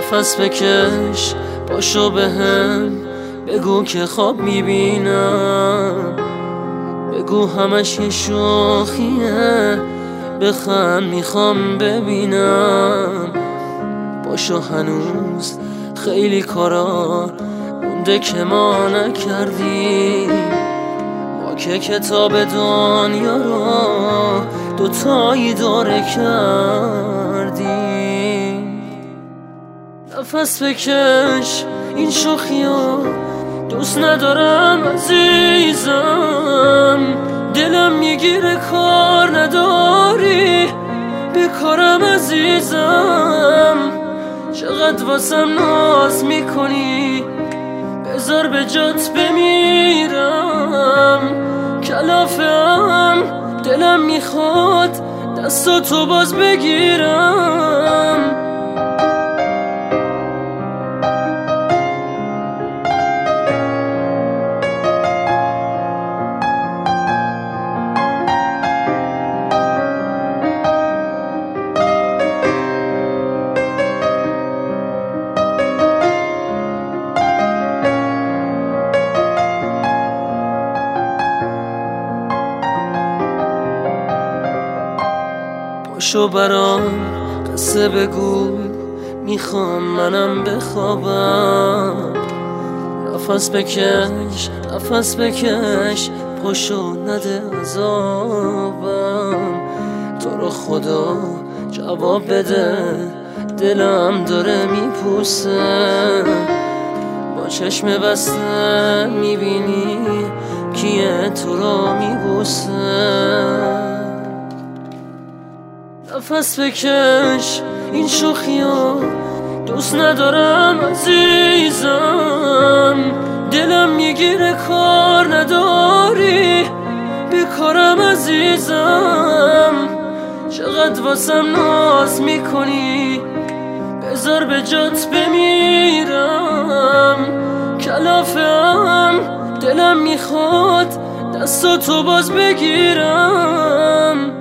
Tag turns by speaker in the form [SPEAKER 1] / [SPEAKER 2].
[SPEAKER 1] نفس بکش، پاشو بهم بگو که خواب میبینم، بگو همش یه شوخیه، بخند میخوام ببینم. باشو هنوز خیلی کارا مونده که ما نکردیم، ما که کتاب دنیا رو دوتایی داره کردیم. نفس بکش، این شوخیو دوست ندارم عزیزم، دلم میگیره کار نداری بکارم عزیزم. چقدر واسم ناز میکنی، بذار به جات بمیرم. کلافم دلم میخواد دستاتو باز بگیرم. پاشو برام قصه بگو، میخوام منم بخوابم. نفس بکش، نفس بکش، پاشو نده عذابم. تو رو خدا جواب بده، دلم داره میپوسه. با چشم بسته میبینی کیه تو رو میبوسه. نفس بکش، این شوخیو دوست ندارم عزیزم، دلم میگیره کار نداری بکارم عزیزم. چقدر واسم ناز میکنی، بذار به جات بمیرم. کلافم دلم میخواد دستاتو باز بگیرم.